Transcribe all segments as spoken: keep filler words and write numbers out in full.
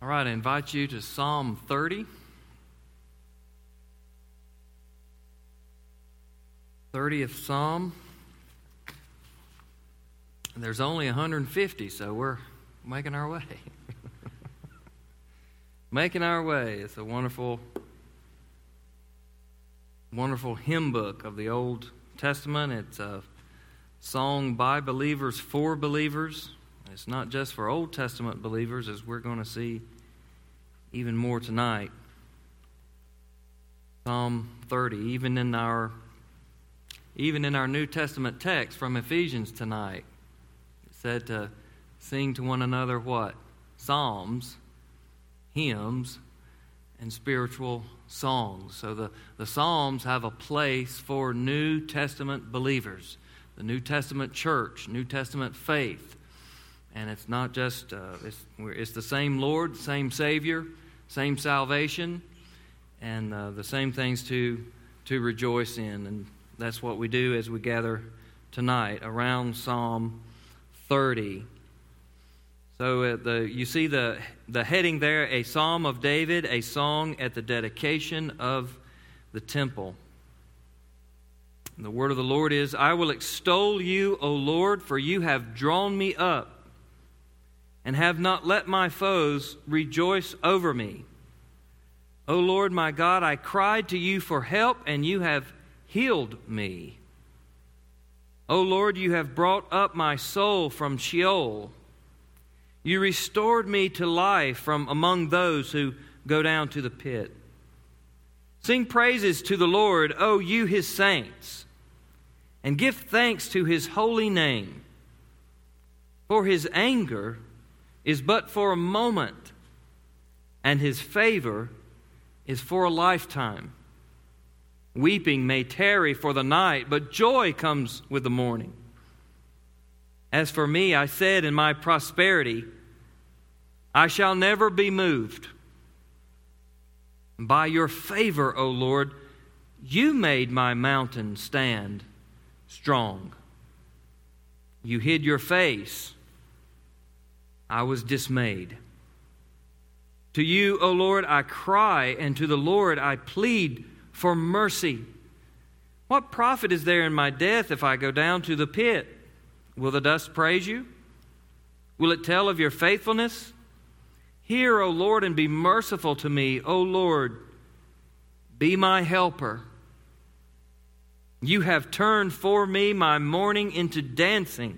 All right, I invite you to Psalm thirty. thirtieth Psalm. And there's only one hundred fifty, so we're making our way. making our way. It's a wonderful, wonderful hymn book of the Old Testament. It's a song by believers for believers. It's not just for Old Testament believers, as we're going to see even more tonight. Psalm thirty, even in our even in our New Testament text from Ephesians tonight, it said to sing to one another what? Psalms, hymns, and spiritual songs. So the, the Psalms have a place for New Testament believers, the New Testament church, New Testament faith. And it's not just, uh, it's, it's the same Lord, same Savior, same salvation, and uh, the same things to, to rejoice in. And that's what we do as we gather tonight around Psalm thirty. So uh, the you see the, the heading there, a Psalm of David, a song at the dedication of the temple. And the word of the Lord is, I will extol you, O Lord, for you have drawn me up and have not let my foes rejoice over me. O Lord my God, I cried to you for help, and you have healed me. O Lord, you have brought up my soul from Sheol. You restored me to life from among those who go down to the pit. Sing praises to the Lord, O you his saints, and give thanks to his holy name. For his anger is but for a moment, and his favor is for a lifetime. Weeping may tarry for the night, but joy comes with the morning. As for me, I said in my prosperity, I shall never be moved. By your favor, O Lord, you made my mountain stand strong. You hid your face. I was dismayed. To you, O Lord, I cry, and to the Lord I plead for mercy. What profit is there in my death if I go down to the pit? Will the dust praise you? Will it tell of your faithfulness? Hear, O Lord, and be merciful to me. O Lord, be my helper. You have turned for me my mourning into dancing.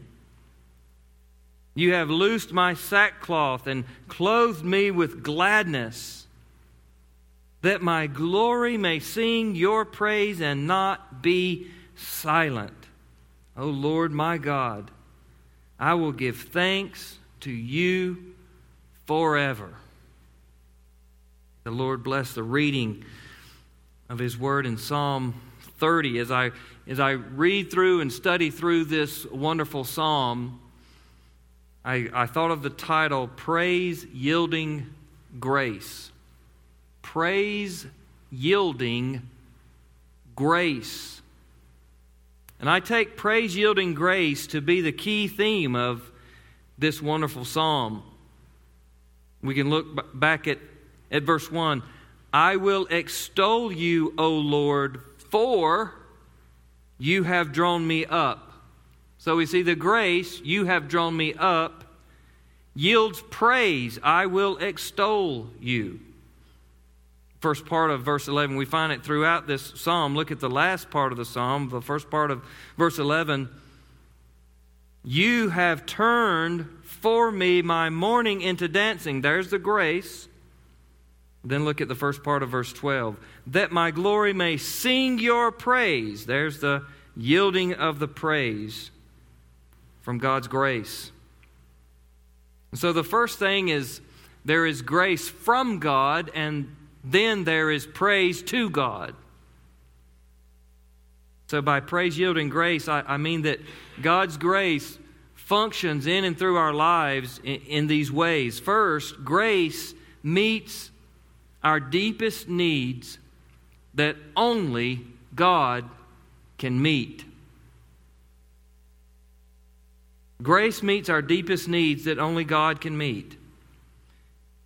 You have loosed my sackcloth and clothed me with gladness, that my glory may sing your praise and not be silent. O Lord my God, I will give thanks to you forever. The Lord bless the reading of his word in Psalm thirty. As I, as I read through and study through this wonderful psalm, I, I thought of the title, Praise Yielding Grace. Praise Yielding Grace. And I take praise yielding grace to be the key theme of this wonderful psalm. We can look b- back at, at verse one. I will extol you, O Lord, for you have drawn me up. So we see the grace, you have drawn me up, yields praise. I will extol you. First part of verse eleven, we find it throughout this psalm. Look at the last part of the psalm, the first part of verse eleven. You have turned for me my mourning into dancing. There's the grace. Then look at the first part of verse twelve. That my glory may sing your praise. There's the yielding of the praise from God's grace. So the first thing is there is grace from God, and then there is praise to God. So by praise yielding grace, I, I mean that God's grace functions in and through our lives in, in these ways. First, grace meets our deepest needs that only God can meet. Grace meets our deepest needs that only God can meet.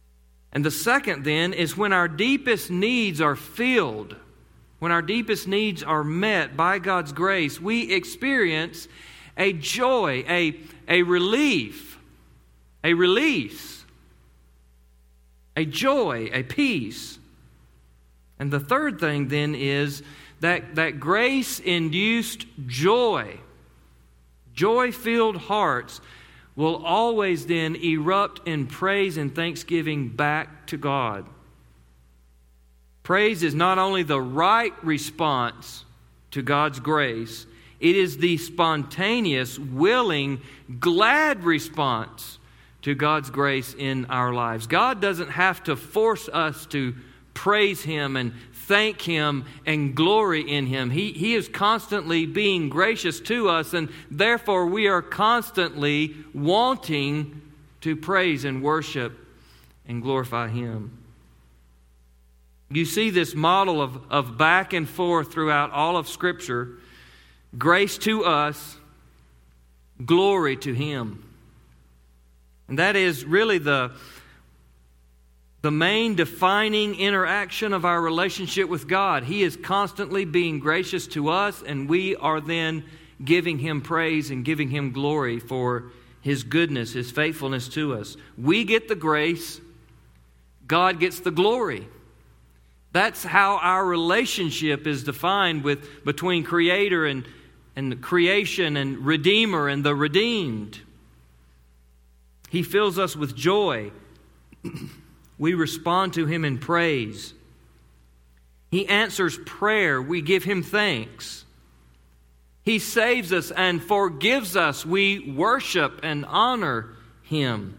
And the second then is when our deepest needs are filled, when our deepest needs are met by God's grace, we experience a joy, a, a relief, a release, a joy, a peace. And the third thing then is that, that grace-induced joy, joy-filled hearts will always then erupt in praise and thanksgiving back to God. Praise is not only the right response to God's grace, it is the spontaneous, willing, glad response to God's grace in our lives. God doesn't have to force us to praise Him and thank Him and glory in Him. He, he is constantly being gracious to us, and therefore we are constantly wanting to praise and worship and glorify Him. You see this model of, of back and forth throughout all of Scripture. Grace to us, glory to Him. And that is really the, the main defining interaction of our relationship with God. He is constantly being gracious to us, and we are then giving Him praise and giving Him glory for His goodness, His faithfulness to us. We get the grace, God gets the glory. That's how our relationship is defined with between Creator and, and creation and Redeemer and the redeemed. He fills us with joy. We respond to Him in praise. He answers prayer. We give Him thanks. He saves us and forgives us. We worship and honor Him.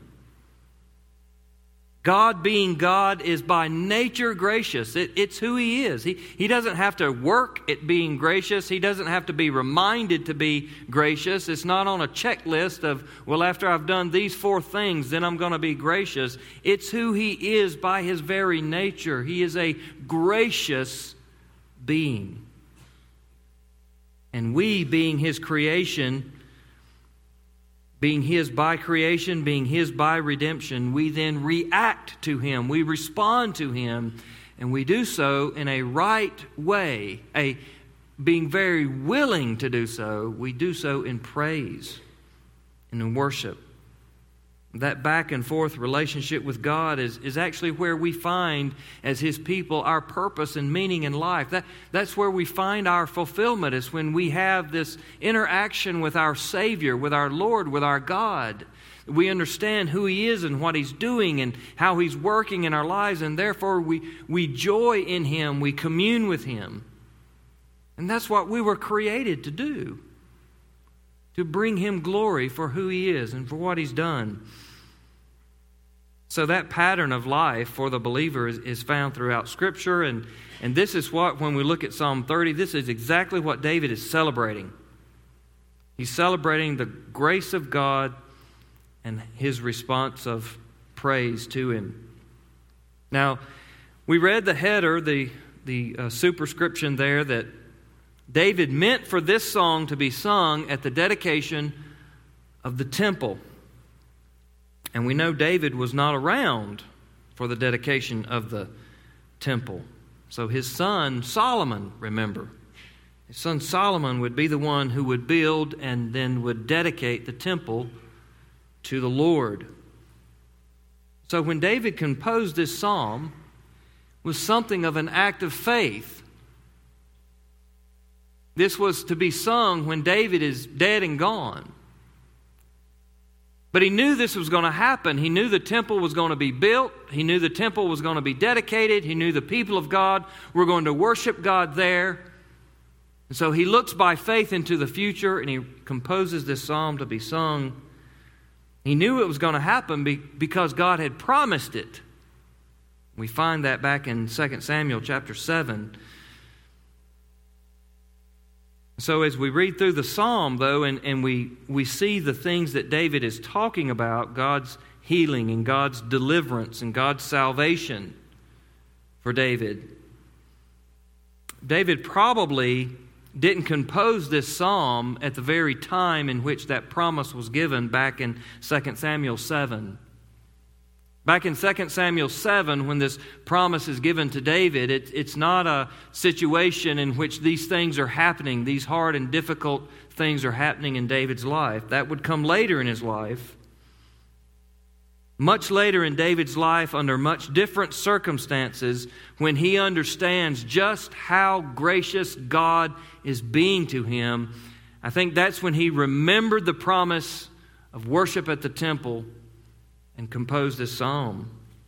God being God is by nature gracious. It, it's who He is. He, he doesn't have to work at being gracious. He doesn't have to be reminded to be gracious. It's not on a checklist of, well, after I've done these four things, then I'm going to be gracious. It's who He is by His very nature. He is a gracious being. And we, being His creation, being His by creation, being His by redemption, we then react to Him. We respond to Him, and we do so in a right way, a being very willing to do so. We do so in praise and in worship. That back and forth relationship with God is, is actually where we find, as His people, our purpose and meaning in life. That, that's where we find our fulfillment, is when we have this interaction with our Savior, with our Lord, with our God. We understand who He is and what He's doing and how He's working in our lives, and therefore we, we joy in Him, we commune with Him. And that's what we were created to do, to bring Him glory for who He is and for what He's done. So that pattern of life for the believer is, is found throughout Scripture. And, and this is what, when we look at Psalm thirty, this is exactly what David is celebrating. He's celebrating the grace of God and his response of praise to Him. Now, we read the header, the, the uh, superscription there, that David meant for this song to be sung at the dedication of the temple. And we know David was not around for the dedication of the temple. So his son Solomon, remember, his son Solomon would be the one who would build and then would dedicate the temple to the Lord. So when David composed this psalm, it was something of an act of faith. This was to be sung when David is dead and gone. But he knew this was going to happen. He knew the temple was going to be built. He knew the temple was going to be dedicated. He knew the people of God were going to worship God there. And so he looks by faith into the future, and he composes this psalm to be sung. He knew it was going to happen because God had promised it. We find that back in Second Samuel chapter seven. So as we read through the psalm, though, and, and we, we see the things that David is talking about, God's healing and God's deliverance and God's salvation for David. David probably didn't compose this psalm at the very time in which that promise was given back in Second Samuel seven. Back in Second Samuel seven, when this promise is given to David, it, it's not a situation in which these things are happening. These hard and difficult things are happening in David's life. That would come later in his life. Much later in David's life, under much different circumstances, when he understands just how gracious God is being to him, I think that's when he remembered the promise of worship at the temple and composed this psalm.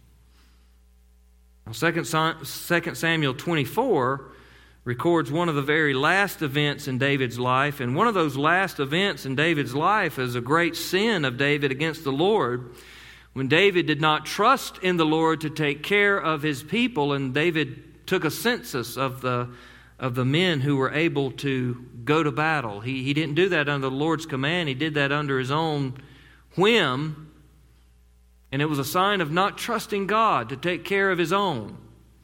Now, Second Samuel twenty-four records one of the very last events in David's life, and one of those last events in David's life is a great sin of David against the Lord, when David did not trust in the Lord to take care of his people, and David took a census of the of the men who were able to go to battle. He, he didn't do that under the Lord's command. He did that under his own whim. And it was a sign of not trusting God to take care of his own.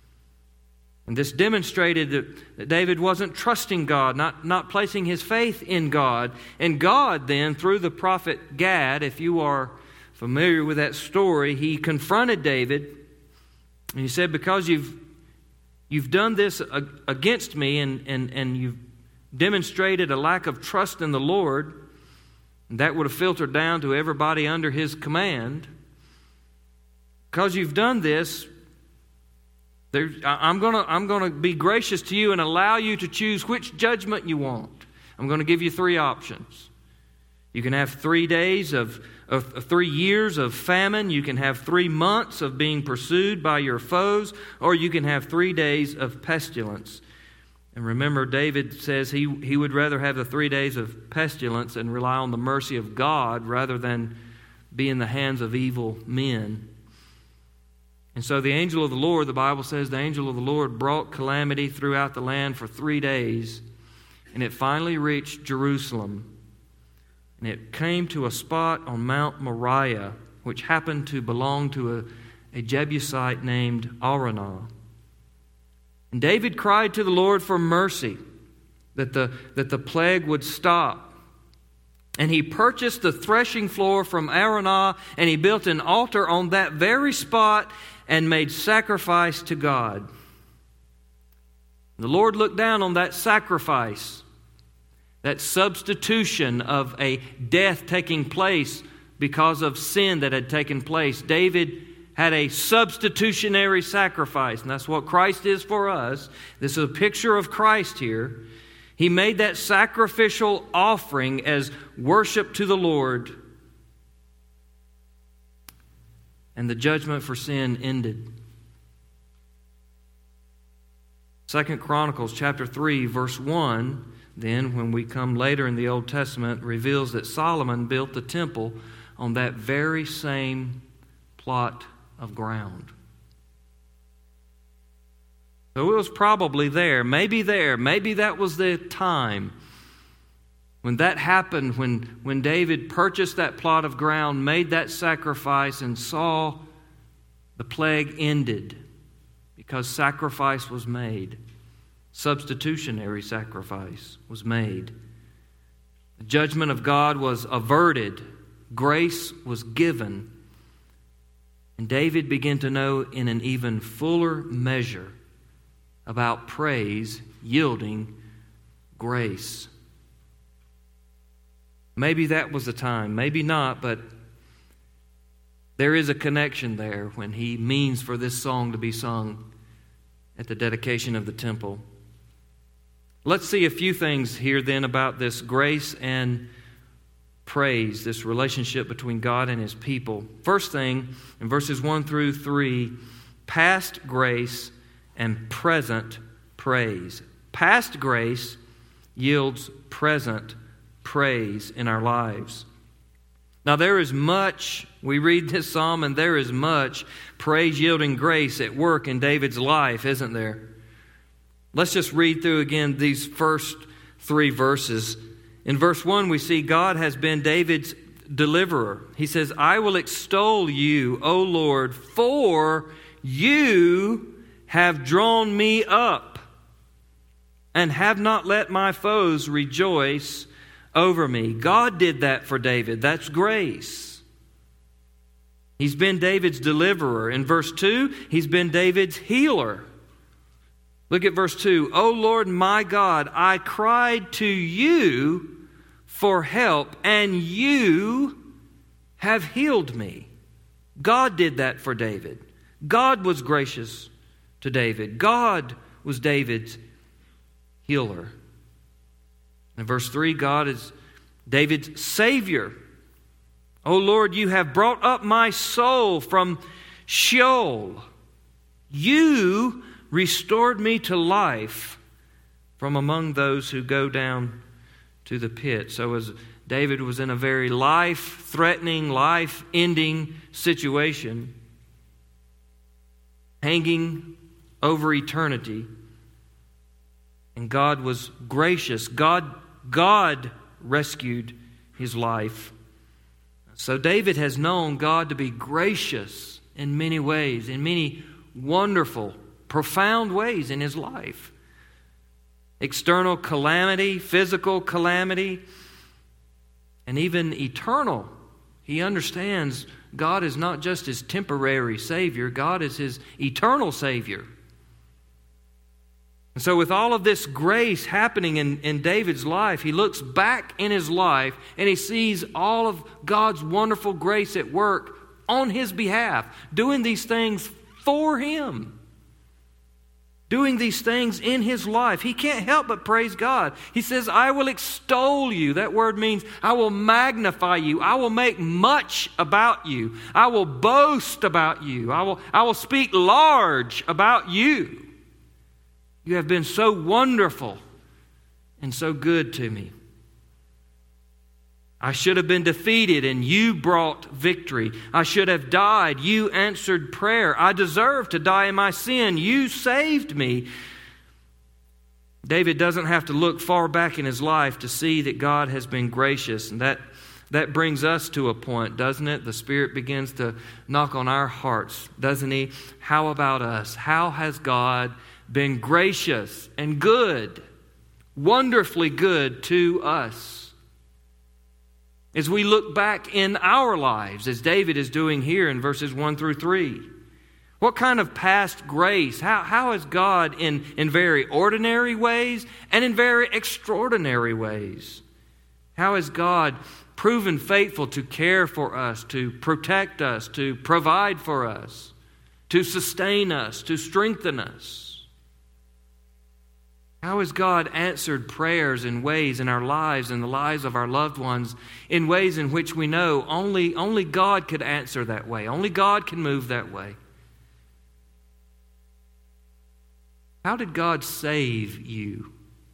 And this demonstrated that, that David wasn't trusting God, not, not placing his faith in God. And God then, through the prophet Gad, if you are familiar with that story, he confronted David. And he said, because you've you've done this against me and, and, and you've demonstrated a lack of trust in the Lord, and that would have filtered down to everybody under his command. Because you've done this, there, I'm going to I'm going to be gracious to you and allow you to choose which judgment you want. I'm going to give you three options. You can have three days of, of, of three years of famine. You can have three months of being pursued by your foes, or you can have three days of pestilence. And remember, David says he, he would rather have the three days of pestilence and rely on the mercy of God rather than be in the hands of evil men. And so the angel of the Lord, the Bible says the angel of the Lord brought calamity throughout the land for three days. And it finally reached Jerusalem. And it came to a spot on Mount Moriah, which happened to belong to a, a Jebusite named Araunah. And David cried to the Lord for mercy, that the, that the plague would stop. And he purchased the threshing floor from Araunah, and he built an altar on that very spot and made sacrifice to God. The Lord looked down on that sacrifice, that substitution of a death taking place because of sin that had taken place. David had a substitutionary sacrifice, and that's what Christ is for us. This is a picture of Christ here. He made that sacrificial offering as worship to the Lord. And the judgment for sin ended. Second Chronicles chapter three, verse one, then, when we come later in the Old Testament, reveals that Solomon built the temple on that very same plot of ground. So it was probably there, maybe there, maybe that was the time when that happened, when, when David purchased that plot of ground, made that sacrifice, and saw the plague ended because sacrifice was made. Substitutionary sacrifice was made. The judgment of God was averted. Grace was given. And David began to know in an even fuller measure about praise yielding grace. Maybe that was the time, maybe not, but there is a connection there when he means for this song to be sung at the dedication of the temple. Let's see a few things here then about this grace and praise, this relationship between God and His people. First thing, in verses one through three, past grace and present praise. Past grace yields present praise in our lives. Now there is much, we read this psalm, and there is much praise-yielding grace at work in David's life, isn't there? Let's just read through again these first three verses. In verse one, we see God has been David's deliverer. He says, I will extol you, O Lord, for you have drawn me up and have not let my foes rejoice over me. God did that for David. That's grace. He's been David's deliverer. In verse two, he's been David's healer. Look at verse two. O Lord my God, I cried to you for help, and you have healed me. God did that for David. God was gracious to David. God was David's healer. In verse three, God is David's Savior. O Lord, you have brought up my soul from Sheol. You restored me to life from among those who go down to the pit. So as David was in a very life-threatening, life-ending situation, hanging over eternity, and God was gracious. God, God rescued his life. So David has known God to be gracious in many ways, in many wonderful, profound ways in his life. External calamity, physical calamity, and even eternal. He understands God is not just his temporary Savior, God is his eternal Savior. And so with all of this grace happening in, in David's life, he looks back in his life and he sees all of God's wonderful grace at work on his behalf, doing these things for him, doing these things in his life. He can't help but praise God. He says, I will extol you. That word means I will magnify you. I will make much about you. I will boast about you. I will, I will speak large about you. You have been so wonderful and so good to me. I should have been defeated and you brought victory. I should have died. You answered prayer. I deserved to die in my sin. You saved me. David doesn't have to look far back in his life to see that God has been gracious. And that, that brings us to a point, doesn't it? The Spirit begins to knock on our hearts, doesn't he? How about us? How has God been gracious and good, wonderfully good to us? As we look back in our lives, as David is doing here in verses one through three, what kind of past grace? How, how has God in, in very ordinary ways and in very extraordinary ways? How has God proven faithful to care for us, to protect us, to provide for us, to sustain us, to strengthen us? How has God answered prayers in ways in our lives and the lives of our loved ones, in ways in which we know only, only God could answer that way, only God can move that way? How did God save you?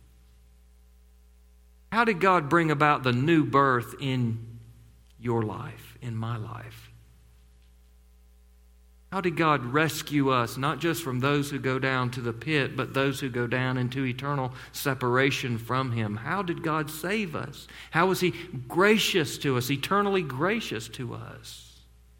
How did God bring about the new birth in your life, in my life? How did God rescue us, not just from those who go down to the pit, but those who go down into eternal separation from Him? How did God save us? How was He gracious to us, eternally gracious to us?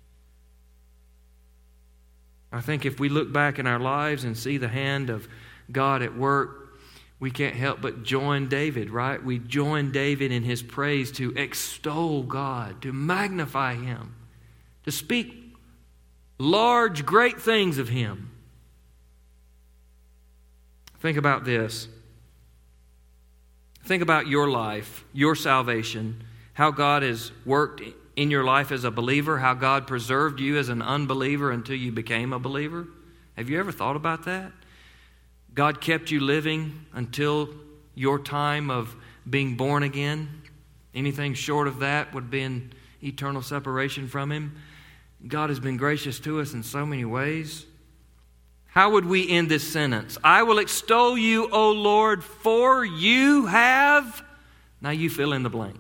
I think if we look back in our lives and see the hand of God at work, we can't help but join David, right? We join David in his praise to extol God, to magnify Him, to speak large, great things of Him. Think about this. Think about your life, your salvation, how God has worked in your life as a believer, how God preserved you as an unbeliever until you became a believer. Have you ever thought about that? God kept you living until your time of being born again. Anything short of that would be in eternal separation from Him. God has been gracious to us in so many ways. How would we end this sentence? I will extol you, O Lord, for you have... Now you fill in the blank.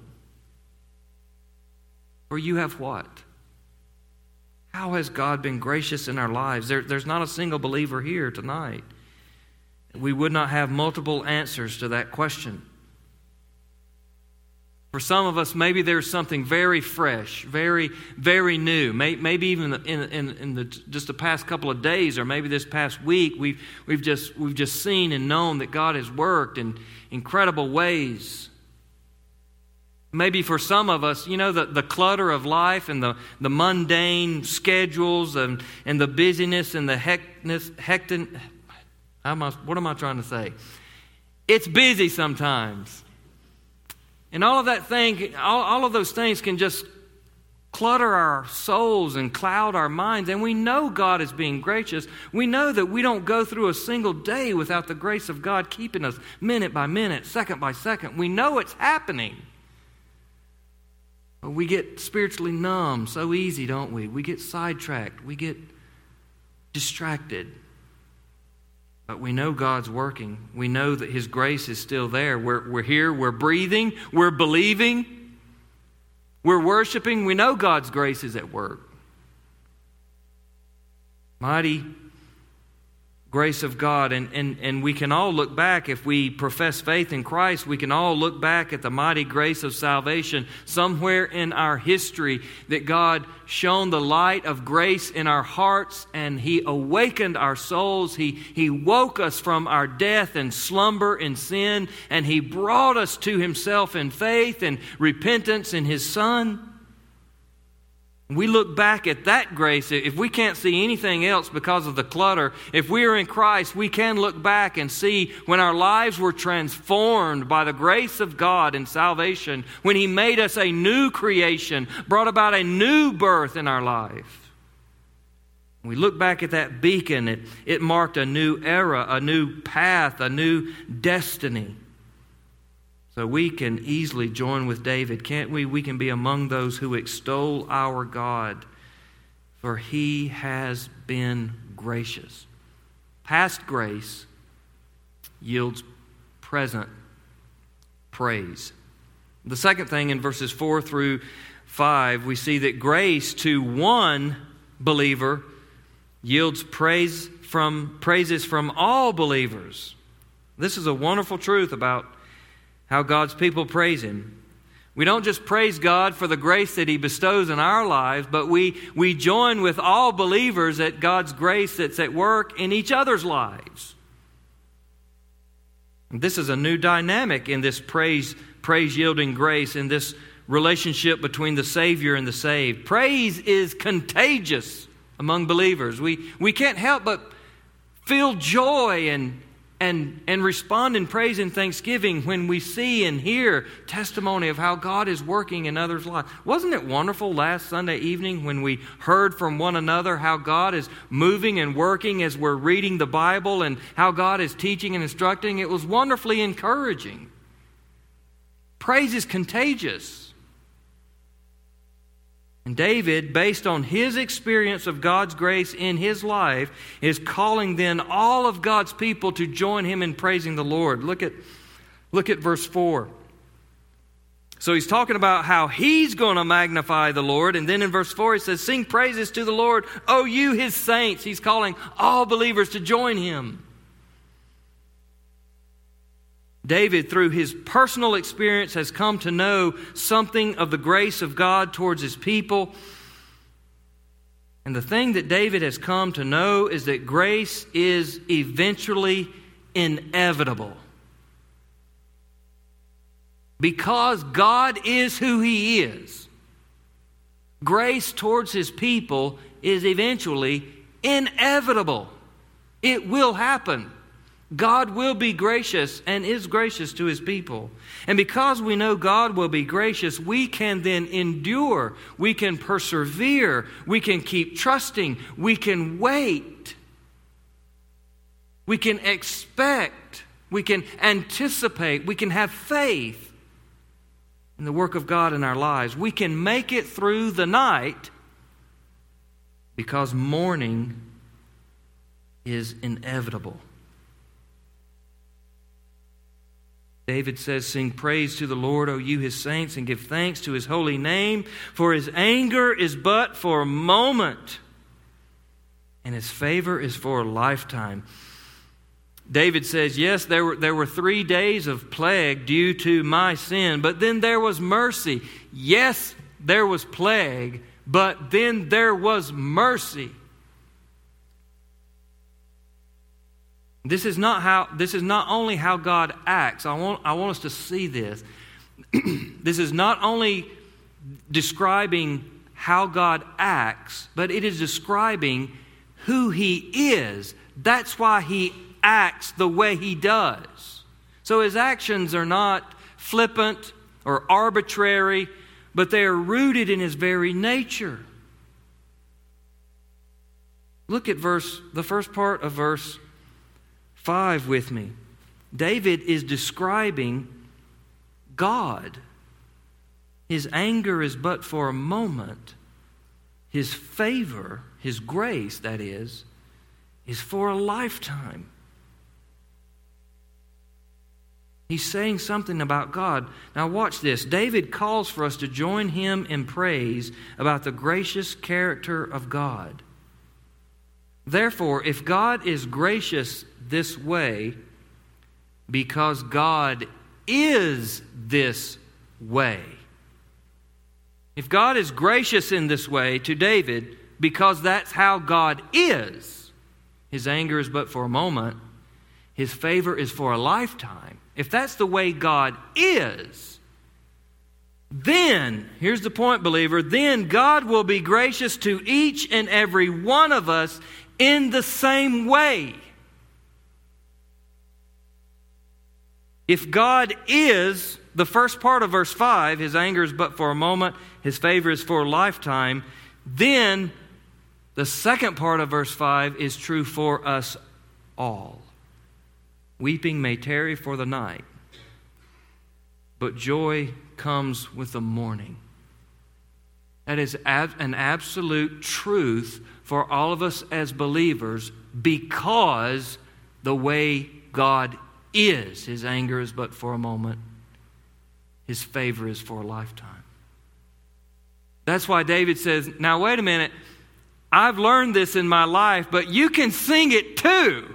For you have what? How has God been gracious in our lives? There, there's not a single believer here tonight. We would not have multiple answers to that question. For some of us, maybe there's something very fresh, very, very new. Maybe even in, in, in the, just the past couple of days, or maybe this past week, we've, we've, just, we've just seen and known that God has worked in incredible ways. Maybe for some of us, you know, the, the clutter of life and the, the mundane schedules and, and the busyness and the hectness, hectin, how am I, what am I trying to say? It's busy sometimes. And all of that thing, all, all of those things can just clutter our souls and cloud our minds. And we know God is being gracious. We know that we don't go through a single day without the grace of God keeping us minute by minute, second by second. We know it's happening. But we get spiritually numb so easy, don't we? We get sidetracked. We get distracted. But we know God's working. We know that His grace is still there. We're, we're here. We're breathing. We're believing. We're worshiping. We know God's grace is at work. Mighty grace of God. And, and, and we can all look back, if we profess faith in Christ, we can all look back at the mighty grace of salvation somewhere in our history, that God shone the light of grace in our hearts and He awakened our souls. He, he woke us from our death and slumber in sin, and He brought us to Himself in faith and repentance in His Son. We look back at that grace. If we can't see anything else because of the clutter, if we are in Christ, we can look back and see when our lives were transformed by the grace of God in salvation, when He made us a new creation, brought about a new birth in our life. We look back at that beacon, it, it marked a new era, a new path, a new destiny. So we can easily join with David, can't we? We can be among those who extol our God, for He has been gracious. Past grace yields present praise. The second thing, in verses four through five, we see that grace to one believer yields praise from praises from all believers. This is a wonderful truth about how God's people praise Him. We don't just praise God for the grace that He bestows in our lives, but we, we join with all believers at God's grace that's at work in each other's lives. And this is a new dynamic in this praise, praise-yielding grace, in this relationship between the Savior and the saved. Praise is contagious among believers. We, we can't help but feel joy and And, and respond in praise and thanksgiving when we see and hear testimony of how God is working in others' lives. Wasn't it wonderful last Sunday evening when we heard from one another how God is moving and working as we're reading the Bible, and how God is teaching and instructing? It was wonderfully encouraging. Praise is contagious. And David, based on his experience of God's grace in his life, is calling then all of God's people to join him in praising the Lord. Look at, look at verse four. So he's talking about how he's going to magnify the Lord. And then in verse four he says, "Sing praises to the Lord, O you His saints." He's calling all believers to join him. David, through his personal experience, has come to know something of the grace of God towards His people. And the thing that David has come to know is that grace is eventually inevitable. Because God is who He is, grace towards His people is eventually inevitable. It will happen. God will be gracious and is gracious to His people. And because we know God will be gracious, we can then endure. We can persevere. We can keep trusting. We can wait. We can expect. We can anticipate. We can have faith in the work of God in our lives. We can make it through the night because morning is inevitable. David says, "Sing praise to the Lord, O you His saints, and give thanks to His holy name, for His anger is but for a moment, and His favor is for a lifetime." David says, yes, there were, there were three days of plague due to my sin, but then there was mercy. Yes, there was plague, but then there was mercy. This is not how. This is not only how God acts. I want, I want us to see this. this is not only describing how God acts, but it is describing who He is. That's why He acts the way He does. So His actions are not flippant or arbitrary, but they are rooted in His very nature. Look at verse, the first part of verse five with me. David is describing God. His anger is but for a moment. His favor, His grace, that is, is for a lifetime. He's saying something about God. Now watch this. David calls for us to join him in praise about the gracious character of God. Therefore, if God is gracious this way, because God is this way. If God is gracious in this way to David, because that's how God is, His anger is but for a moment, His favor is for a lifetime. If that's the way God is, then, here's the point, believer, then God will be gracious to each and every one of us in the same way. If God is, the first part of verse five, His anger is but for a moment, His favor is for a lifetime, then the second part of verse five is true for us all. Weeping may tarry for the night, but joy comes with the morning. That is an absolute truth for all of us as believers, because the way God is. His anger is but for a moment. His favor is for a lifetime. That's why David says, now wait a minute, I've learned this in my life, but you can sing it too.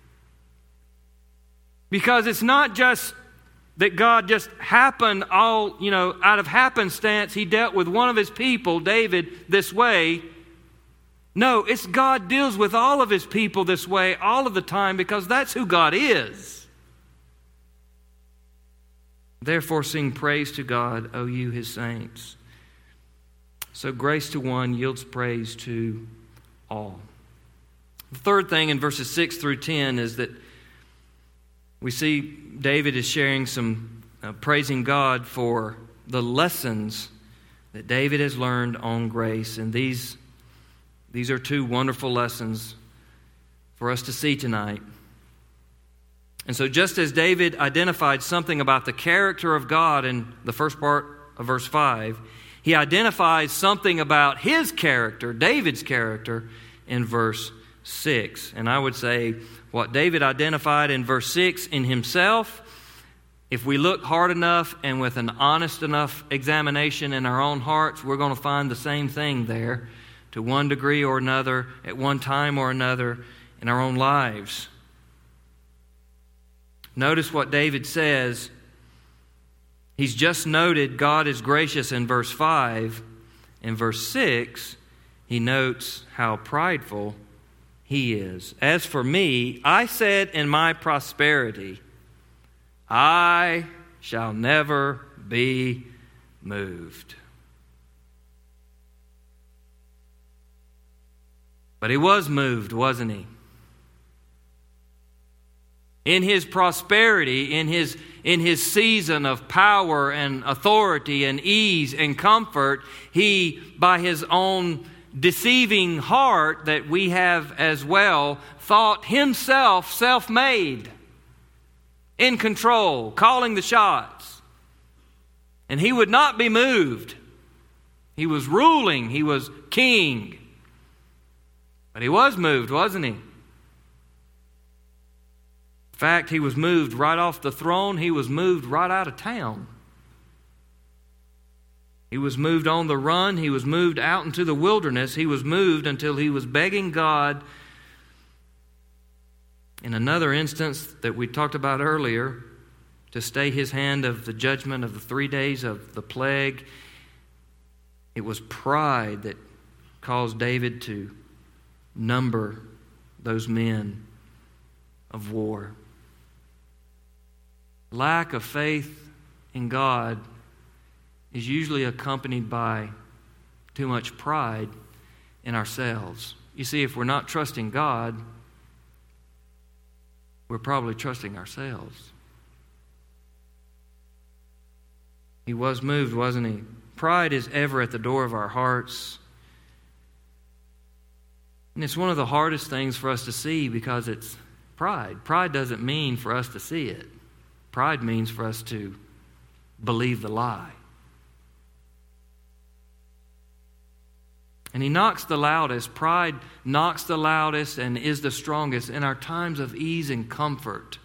Because it's not just that God just happened all, you know, out of happenstance, He dealt with one of His people, David, this way. No, it's God deals with all of His people this way all of the time, because that's who God is. Therefore sing praise to God, O you His saints. So grace to one yields praise to all. The third thing in verses six through ten is that we see David is sharing some uh, praising God for the lessons that David has learned on grace. And these, these are two wonderful lessons for us to see tonight. And so just as David identified something about the character of God in the first part of verse five, he identifies something about his character, David's character, in verse six. And I would say what David identified in verse six in himself, if we look hard enough and with an honest enough examination in our own hearts, we're going to find the same thing there to one degree or another, at one time or another in our own lives. Notice what David says. He's just noted God is gracious in verse five. In verse six, he notes how prideful he is. As for me, I said in my prosperity, I shall never be moved. But he was moved, wasn't he? In his prosperity, in his, in his season of power and authority and ease and comfort, he, by his own deceiving heart that we have as well, thought himself self-made, in control, calling the shots. And he would not be moved. He was ruling. He was king. But he was moved, wasn't he? In fact, he was moved right off the throne. He was moved right out of town. He was moved on the run. He was moved out into the wilderness. He was moved until he was begging God. In another instance that we talked about earlier, to stay his hand of the judgment of the three days of the plague, it was pride that caused David to number those men of war. Lack of faith in God is usually accompanied by too much pride in ourselves. You see, if we're not trusting God, we're probably trusting ourselves. He was moved, wasn't he? Pride is ever at the door of our hearts. And it's one of the hardest things for us to see because it's pride. Pride doesn't mean for us to see it. Pride means for us to believe the lie. And he knocks the loudest. Pride knocks the loudest and is the strongest in our times of ease and comfort.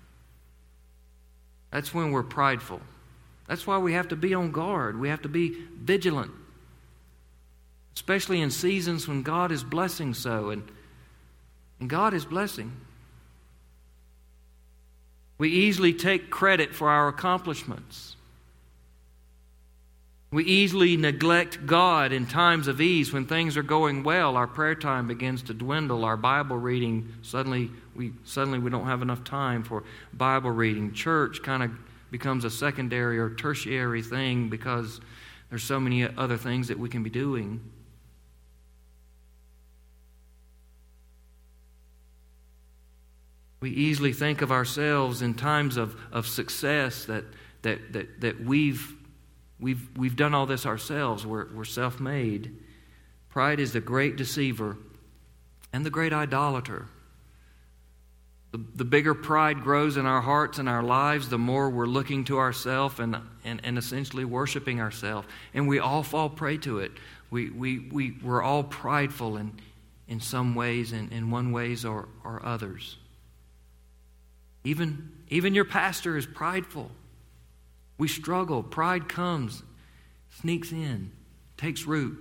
That's when we're prideful. That's why we have to be on guard. We have to be vigilant. Especially in seasons when God is blessing so. And, and God is blessing. We easily take credit for our accomplishments. We easily neglect God in times of ease. When things are going well, our prayer time begins to dwindle. Our Bible reading, suddenly we suddenly we don't have enough time for Bible reading. Church kind of becomes a secondary or tertiary thing because there's so many other things that we can be doing. We easily think of ourselves in times of, of success that that that that we've We've, we've done all this ourselves. We're, we're self-made. Pride is the great deceiver and the great idolater. The, the bigger pride grows in our hearts and our lives, the more we're looking to ourselves and, and, and essentially worshiping ourselves. And we all fall prey to it. We, we, we, we're all prideful in, in some ways, in, in one ways or, or others. Even, even your pastor is prideful. We struggle. Pride comes, sneaks in, takes root.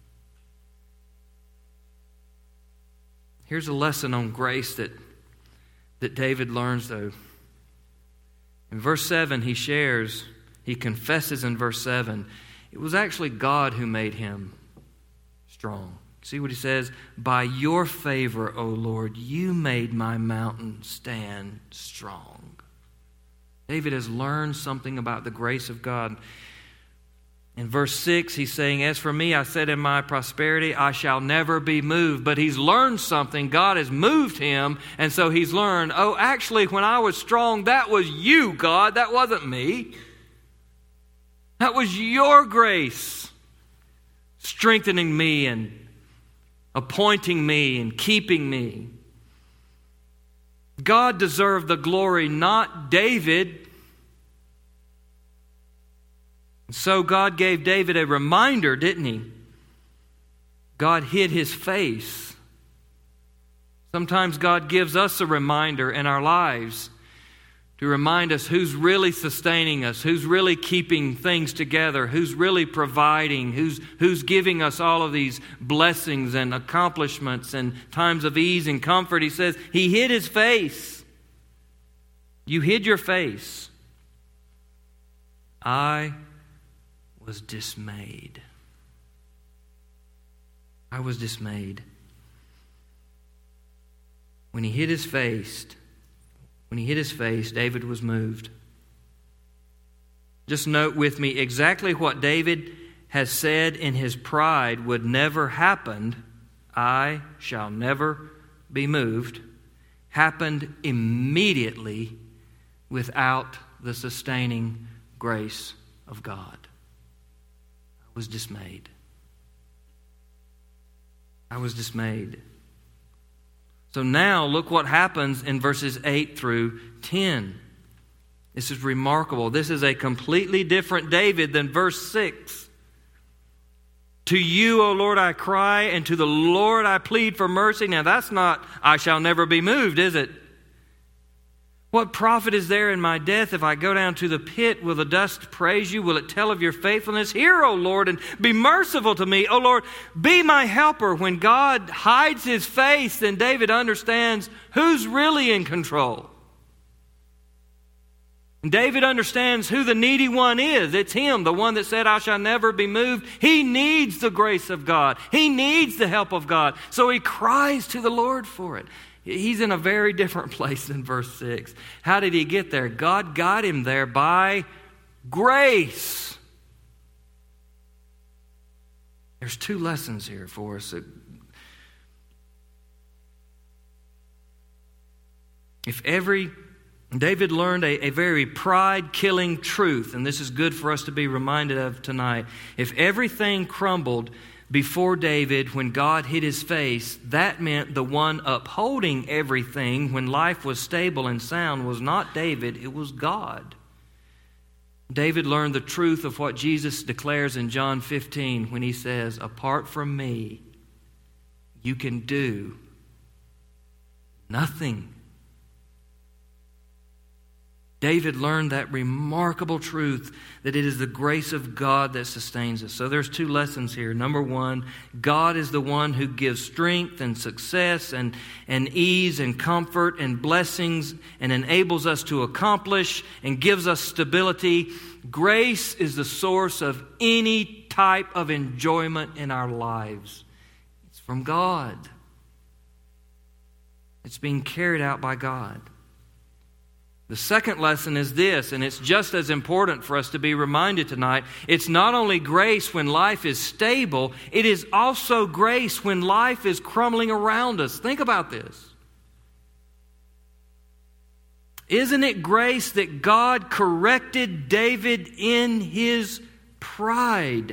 Here's a lesson on grace that, that David learns, though. In verse seven, he shares, he confesses in verse seven, it was actually God who made him strong. See what he says? By your favor, O Lord, you made my mountain stand strong. David has learned something about the grace of God. In verse six, he's saying, as for me, I said in my prosperity, I shall never be moved. But he's learned something. God has moved him. And so he's learned, oh, actually, when I was strong, that was you, God. That wasn't me. That was your grace strengthening me and appointing me and keeping me. God deserved the glory, not David. So God gave David a reminder, didn't he? God hid his face. Sometimes God gives us a reminder in our lives to remind us who's really sustaining us, who's really keeping things together, who's really providing, who's, who's giving us all of these blessings and accomplishments and times of ease and comfort. He says, he hid his face. You hid your face. I was dismayed. I was dismayed. When he hid his face, When he hid his face, David was moved. Just note with me exactly what David has said in his pride would never happen. I shall never be moved. Happened immediately without the sustaining grace of God. I was dismayed. I was dismayed. So now look what happens in verses eight through ten. This is remarkable. This is a completely different David than verse six. To you, O Lord, I cry, and to the Lord I plead for mercy. Now that's not, I shall never be moved, is it? What profit is there in my death if I go down to the pit? Will the dust praise you? Will it tell of your faithfulness? Hear, O Lord, and be merciful to me. O Lord, be my helper. When God hides his face, then David understands who's really in control. And David understands who the needy one is. It's him, the one that said, I shall never be moved. He needs the grace of God. He needs the help of God. So he cries to the Lord for it. He's in a very different place than verse six. How did he get there? God got him there by grace. There's two lessons here for us. If every, David learned a, a very pride-killing truth, and this is good for us to be reminded of tonight. If everything crumbled before David when God hid his face, that meant the one upholding everything when life was stable and sound was not David, it was God. David learned the truth of what Jesus declares in John fifteen when he says, apart from me, you can do nothing. David learned that remarkable truth that it is the grace of God that sustains us. So there's two lessons here. Number one, God is the one who gives strength and success and, and ease and comfort and blessings and enables us to accomplish and gives us stability. Grace is the source of any type of enjoyment in our lives. It's from God. It's being carried out by God. The second lesson is this, and it's just as important for us to be reminded tonight. It's not only grace when life is stable, it is also grace when life is crumbling around us. Think about this. Isn't it grace that God corrected David in his pride?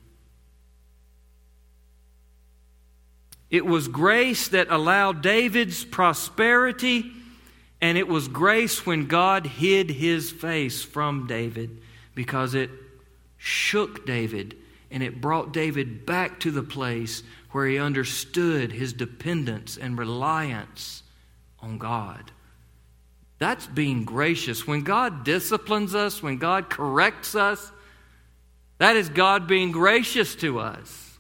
It was grace that allowed David's prosperity, and it was grace when God hid his face from David, because it shook David and it brought David back to the place where he understood his dependence and reliance on God. That's being gracious. When God disciplines us, when God corrects us, that is God being gracious to us.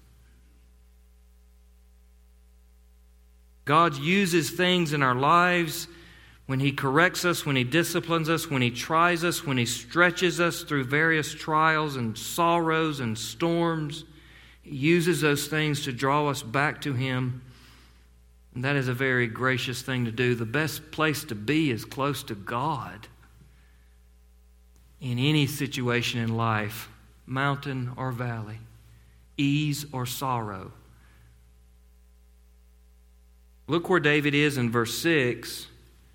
God uses things in our lives when He corrects us, when He disciplines us, when He tries us, when He stretches us through various trials and sorrows and storms. He uses those things to draw us back to Him. And that is a very gracious thing to do. The best place to be is close to God. In any situation in life, mountain or valley, ease or sorrow. Look where David is in verse six.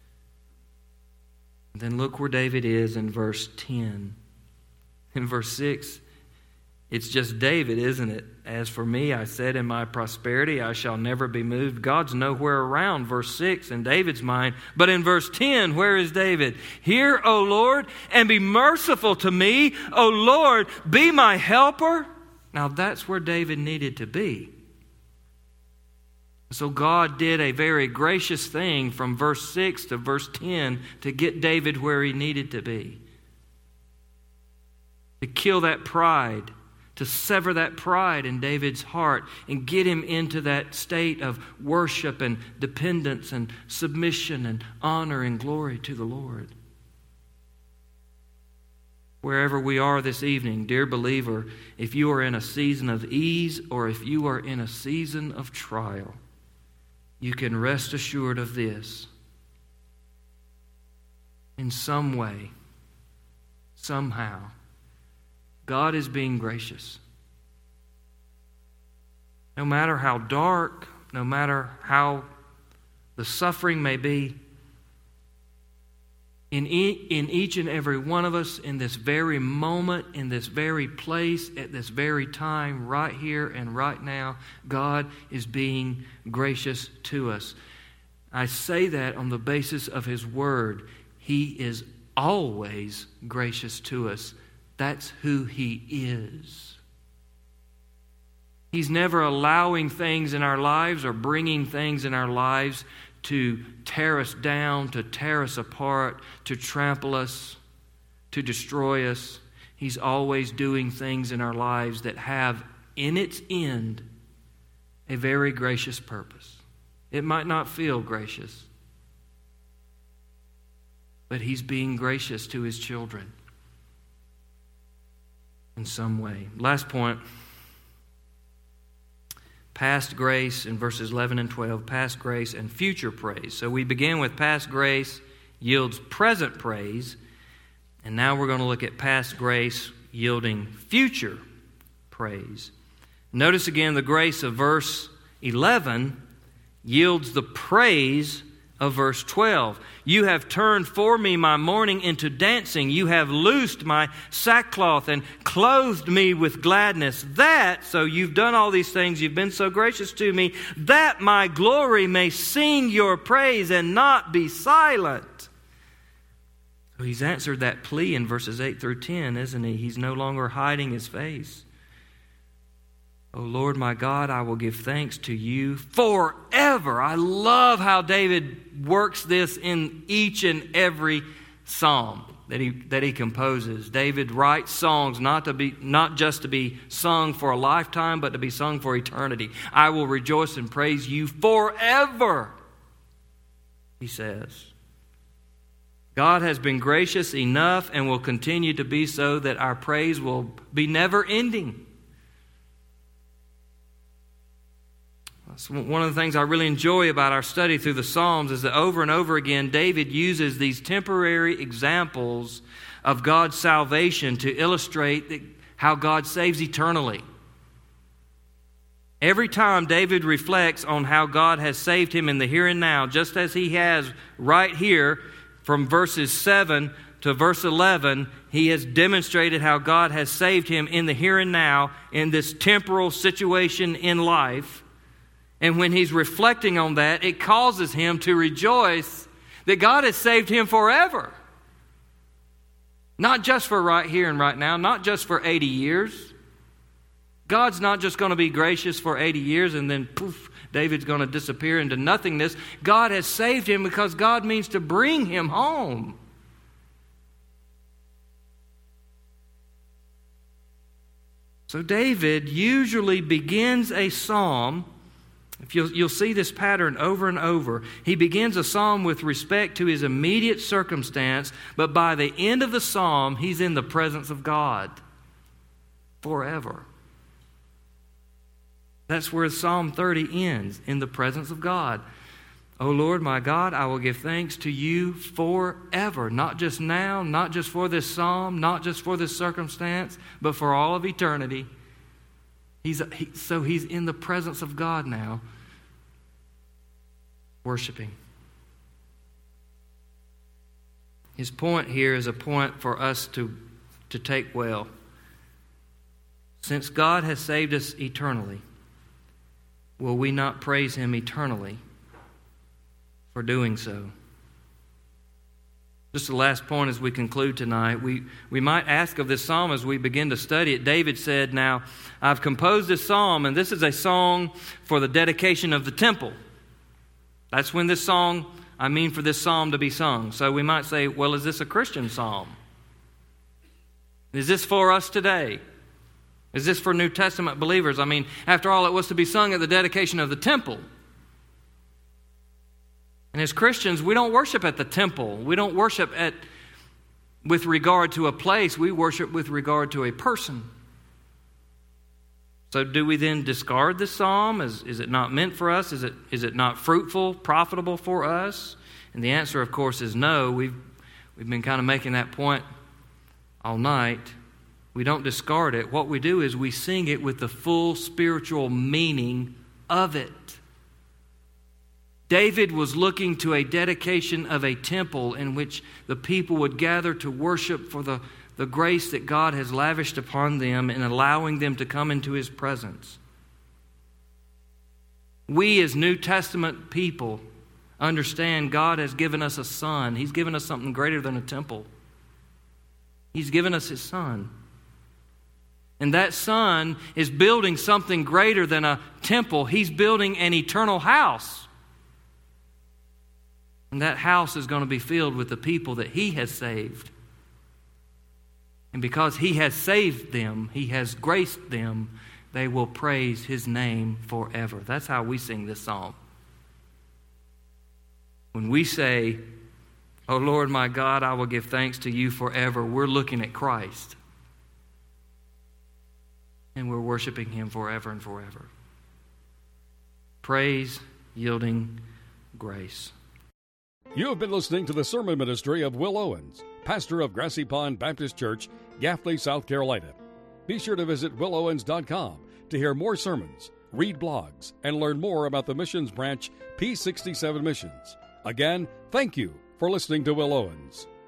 Then look where David is in verse ten. In verse six, it's just David, isn't it? As for me, I said in my prosperity, I shall never be moved. God's nowhere around, verse six, in David's mind. But in verse ten, where is David? Hear, O Lord, and be merciful to me. O Lord, be my helper. Now that's where David needed to be. So God did a very gracious thing from verse six to verse ten to get David where he needed to be. To kill that pride, to sever that pride in David's heart and get him into that state of worship and dependence and submission and honor and glory to the Lord. Wherever we are this evening, dear believer, if you are in a season of ease or if you are in a season of trial, you can rest assured of this. In some way, somehow, God is being gracious. No matter how dark, no matter how the suffering may be, in, e- in each and every one of us, in this very moment, in this very place, at this very time, right here and right now, God is being gracious to us. I say that on the basis of His Word. He is always gracious to us. That's who He is. He's never allowing things in our lives or bringing things in our lives to tear us down, to tear us apart, to trample us, to destroy us. He's always doing things in our lives that have in its end a very gracious purpose. It might not feel gracious, but He's being gracious to His children in some way. Last point. Past grace in verses eleven and twelve, past grace and future praise. So we begin with past grace yields present praise. And now we're going to look at past grace yielding future praise. Notice again the grace of verse eleven yields the praise of verse twelve. You have turned for me my mourning into dancing. You have loosed my sackcloth and clothed me with gladness. That, so you've done all these things, you've been so gracious to me, that my glory may sing your praise and not be silent. So he's answered that plea in verses eight through ten, isn't he? He's no longer hiding his face. O Lord my God, I will give thanks to you forever. I love how David works this in each and every psalm that he that he composes. David writes songs not to be not just to be sung for a lifetime, but to be sung for eternity. I will rejoice and praise you forever, he says. God has been gracious enough and will continue to be so that our praise will be never ending. One of the things I really enjoy about our study through the Psalms is that over and over again, David uses these temporary examples of God's salvation to illustrate how God saves eternally. Every time David reflects on how God has saved him in the here and now, just as he has right here from verses seven to verse eleven, he has demonstrated how God has saved him in the here and now in this temporal situation in life. And when he's reflecting on that, it causes him to rejoice that God has saved him forever. Not just for right here and right now, not just for eighty years. God's not just going to be gracious for eighty years and then poof, David's going to disappear into nothingness. God has saved him because God means to bring him home. So David usually begins a psalm. If you'll, you'll see this pattern over and over. He begins a psalm with respect to his immediate circumstance, but by the end of the psalm, he's in the presence of God forever. That's where Psalm thirty ends, in the presence of God. O Lord, my God, I will give thanks to you forever. Not just now, not just for this psalm, not just for this circumstance, but for all of eternity. He's he, so he's in the presence of God now, worshiping. His point here is a point for us to, to take well. Since God has saved us eternally, will we not praise Him eternally for doing so? Just the last point as we conclude tonight. We, we might ask of this psalm as we begin to study it. David said, now, I've composed this psalm, and this is a song for the dedication of the temple. That's when this song, I mean for this psalm to be sung. So we might say, well, is this a Christian psalm? Is this for us today? Is this for New Testament believers? I mean, after all, it was to be sung at the dedication of the temple. And as Christians, we don't worship at the temple. We don't worship at with regard to a place. We worship with regard to a person. So do we then discard this psalm? Is, is it not meant for us? Is it, is it not fruitful, profitable for us? And the answer, of course, is no. We've, we've been kind of making that point all night. We don't discard it. What we do is we sing it with the full spiritual meaning of it. David was looking to a dedication of a temple in which the people would gather to worship for the, the grace that God has lavished upon them in allowing them to come into His presence. We as New Testament people understand God has given us a Son. He's given us something greater than a temple. He's given us His Son. And that Son is building something greater than a temple. He's building an eternal house. And that house is going to be filled with the people that He has saved. And because He has saved them, He has graced them, they will praise His name forever. That's how we sing this psalm. When we say, O Lord my God, I will give thanks to you forever, we're looking at Christ. And we're worshiping Him forever and forever. Praise yielding grace. You have been listening to the sermon ministry of Will Owens, pastor of Grassy Pond Baptist Church, Gaffney, South Carolina. Be sure to visit will owens dot com to hear more sermons, read blogs, and learn more about the missions branch P sixty-seven Missions. Again, thank you for listening to Will Owens.